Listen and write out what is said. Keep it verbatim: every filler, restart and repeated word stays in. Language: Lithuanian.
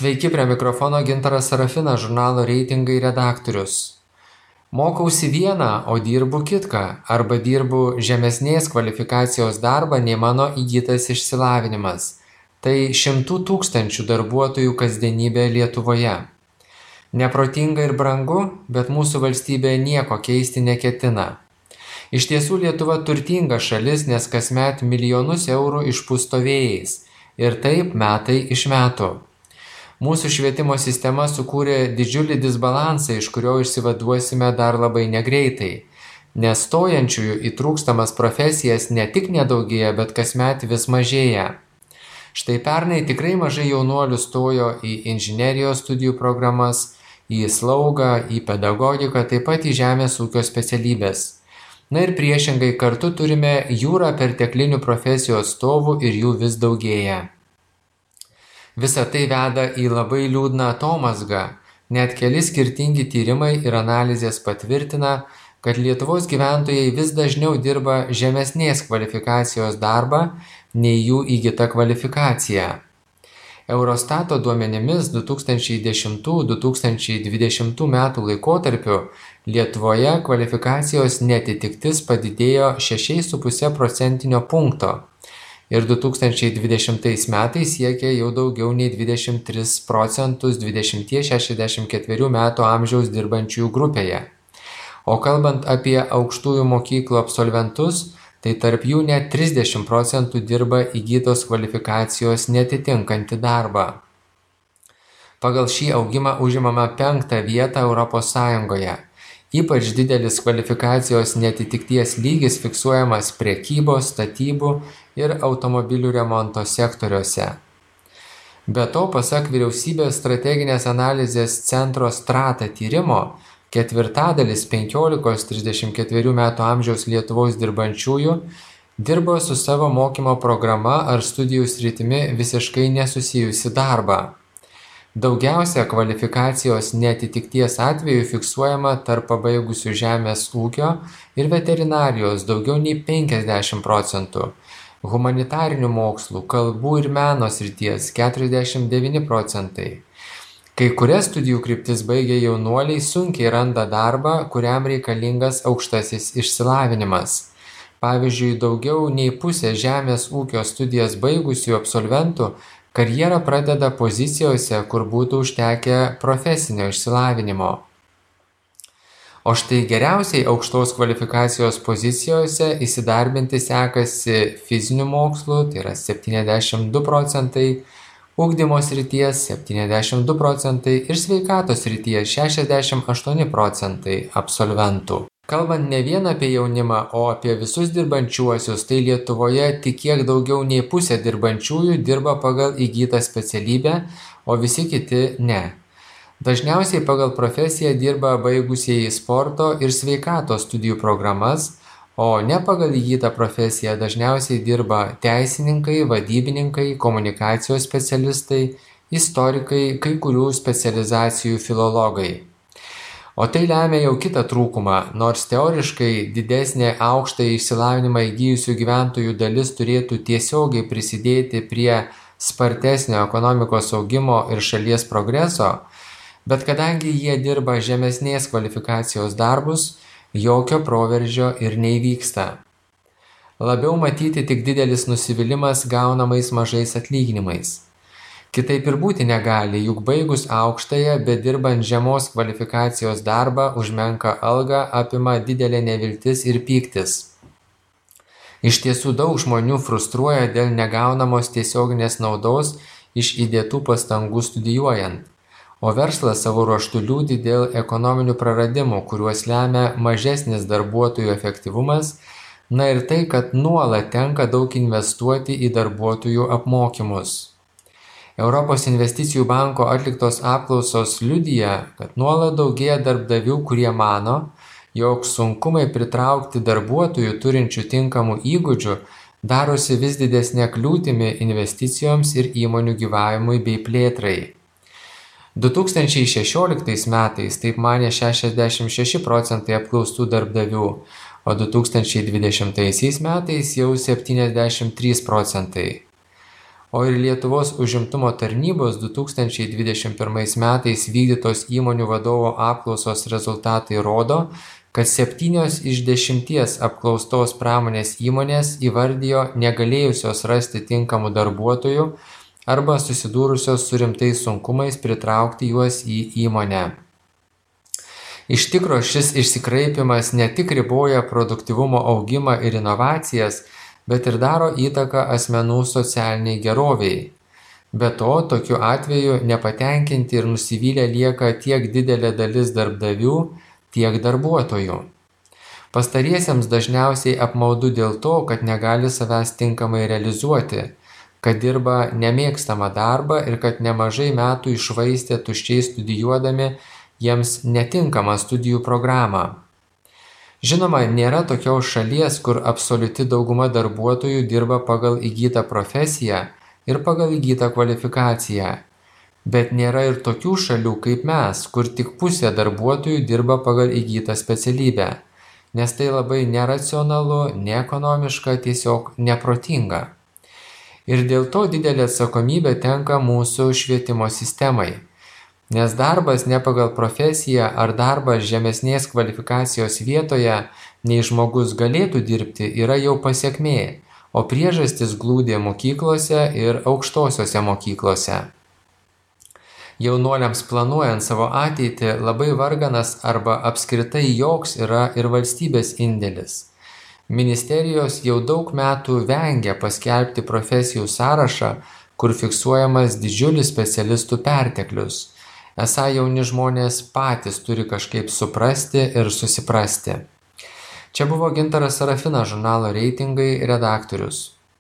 Sveiki, prie mikrofono Gintaras Sarafinas, žurnalo Reitingai redaktorius. Mokausi vieną, o dirbu kitką, arba dirbu žemesnės kvalifikacijos darbą nei mano įgytas išsilavinimas. Tai šimtų tūkstančių darbuotojų kasdienybė Lietuvoje. Neprotinga ir brangu, bet mūsų valstybė nieko keisti neketina. Iš tiesų Lietuva turtinga šalis, nes kasmet milijonus eurų išpusto vėjais. Ir taip metai iš metų. Mūsų švietimo sistema sukūrė didžiulį disbalansą, iš kurio išsivaduosime dar labai negreitai, nes stojančiųjų į trūkstamas profesijas ne tik nedaugėja, bet kasmet vis mažėja. Štai pernai tikrai mažai jaunuolių stojo į inžinerijos studijų programas, į slaugą, į pedagogiką, taip pat į žemės ūkio specialybės. Na ir priešingai kartu turime jūrą perteklinių profesijų atstovų ir jų vis daugėja. Visa tai veda į labai liūdną atomazgą. Net keli skirtingi tyrimai ir analizės patvirtina, kad Lietuvos gyventojai vis dažniau dirba žemesnės kvalifikacijos darbą nei jų įgyta kvalifikacija. Eurostato duomenimis du tūkstančiai dešimtų - du tūkstančiai dvidešimtų metų laikotarpiu Lietuvoje kvalifikacijos neatitiktis padidėjo šešiais su puse procentinio punkto. Ir du tūkstančiai dvidešimtais metais siekė jau daugiau nei dvidešimt tris procentus dvidešimt šešiasdešimt ketverių metų amžiaus dirbančiųjų grupėje. O kalbant apie aukštųjų mokyklų absolventus, tai tarp jų net trisdešimt procentų dirba įgytos kvalifikacijos netitinkantį darbą. Pagal šį augimą užimama penktą vietą Europos Sąjungoje. Ypač didelis kvalifikacijos neatitikties lygis fiksuojamas prekybos, statybų ir automobilių remonto sektoriuose. Be to, pasak vyriausybės strateginės analizės centro Strata tyrimo, ketvirtadalis penkiolikos trisdešimt ketverių metų amžiaus Lietuvos dirbančiųjų dirbo su savo mokymo programa ar studijų sritimi visiškai nesusijusi darbą. Daugiausia kvalifikacijos neatitikties atvejų fiksuojama tarp pabaigusių žemės ūkio ir veterinarijos daugiau nei penkiasdešimt procentų, humanitarinių mokslų, kalbų ir meno srities keturiasdešimt devyni procentai. Kai kurias studijų kryptis baigę jaunuoliai sunkiai randa darbą, kuriam reikalingas aukštasis išsilavinimas. Pavyzdžiui, daugiau nei pusė žemės ūkio studijas baigusių absolventų karjerą pradeda pozicijose, kur būtų užtekę profesinio išsilavinimo. O štai geriausiai aukštos kvalifikacijos pozicijose įsidarbinti sekasi fizinių mokslų, tai yra septyniasdešimt du procentai, ugdymo srities septyniasdešimt du procentai ir sveikatos srities šešiasdešimt aštuoni procentai absolventų. Kalbant ne vien apie jaunimą, o apie visus dirbančiuosius, tai Lietuvoje tik kiek daugiau nei pusė dirbančiųjų dirba pagal įgytą specialybę, o visi kiti ne. Dažniausiai pagal profesiją dirba baigusieji sporto ir sveikatos studijų programas, o ne pagal įgytą profesiją dažniausiai dirba teisininkai, vadybininkai, komunikacijos specialistai, istorikai, kai kurių specializacijų filologai. O tai lemia jau kitą trūkumą, nors teoriškai didesnė aukštą išsilavinimą įgijusių gyventojų dalis turėtų tiesiogiai prisidėti prie spartesnio ekonomikos augimo ir šalies progreso, bet kadangi jie dirba žemesnės kvalifikacijos darbus, jokio proveržio ir neįvyksta. Labiau matyti tik didelis nusivylimas gaunamais mažais atlyginimais. Kitaip ir būti negali, juk baigus aukštąją, bet dirbant žemos kvalifikacijos darbą už menką algą apima didelė neviltis ir pyktis. Iš tiesų daug žmonių frustruoja dėl negaunamos tiesioginės naudos iš įdėtų pastangų studijuojant, o verslas savo ruožtu liūdi dėl ekonominių praradimų, kuriuos lemia mažesnis darbuotojų efektyvumas, na ir tai, kad nuolat tenka daug investuoti į darbuotojų apmokymus. Europos investicijų banko atliktos apklausos liudija, kad nuolat daugėja darbdavių, kurie mano, jog sunkumai pritraukti darbuotojų turinčių tinkamų įgūdžių darosi vis didesnė kliūtimi investicijoms ir įmonių gyvavimui bei plėtrai. du tūkstančiai šešioliktais metais taip manė šešiasdešimt šeši procentai apklaustų darbdavių, o du tūkstančiai dvidešimtaisiais metais jau septyniasdešimt trys procentai. o ir Lietuvos užimtumo tarnybos du tūkstančiai dvidešimt pirmais metais vykdytos įmonių vadovo apklausos rezultatai rodo, kad septynios iš dešimties apklaustos pramonės įmonės įvardijo negalėjusios rasti tinkamų darbuotojų arba susidūrusios su rimtais sunkumais pritraukti juos į įmonę. Iš tikro šis išsikraipimas ne tik riboja produktyvumo augimą ir inovacijas, bet ir daro įtaką asmenų socialiniai geroviai. Be to, tokiu atveju nepatenkinti ir nusivylę lieka tiek didelė dalis darbdavių, tiek darbuotojų. Pastariesiems dažniausiai apmaudu dėl to, kad negali savęs tinkamai realizuoti, kad dirba nemėgstamą darbą ir kad nemažai metų iššvaistė tuščiai studijuodami jiems netinkamą studijų programą. Žinoma, nėra tokios šalies, kur absoliuti dauguma darbuotojų dirba pagal įgytą profesiją ir pagal įgytą kvalifikaciją. Bet nėra ir tokių šalių kaip mes, kur tik pusė darbuotojų dirba pagal įgytą specialybę, nes tai labai neracionalu, neekonomiška, tiesiog neprotinga. Ir dėl to didelė atsakomybė tenka mūsų švietimo sistemai. Nes darbas ne pagal profesiją ar darbas žemesnės kvalifikacijos vietoje, nei žmogus galėtų dirbti, yra jau pasekmė, o priežastis glūdi mokyklose ir aukštosiose mokyklose. Jaunuoliams planuojant savo ateitį labai varganas arba apskritai joks yra ir valstybės indėlis. Ministerijos jau daug metų vengia paskelbti profesijų sąrašą, kur fiksuojamas didžiulis specialistų perteklius. Esą jauni žmonės patys turi kažkaip suprasti ir susiprasti. Čia buvo Gintaras Serafinas, žurnalo Reitingai redaktorius.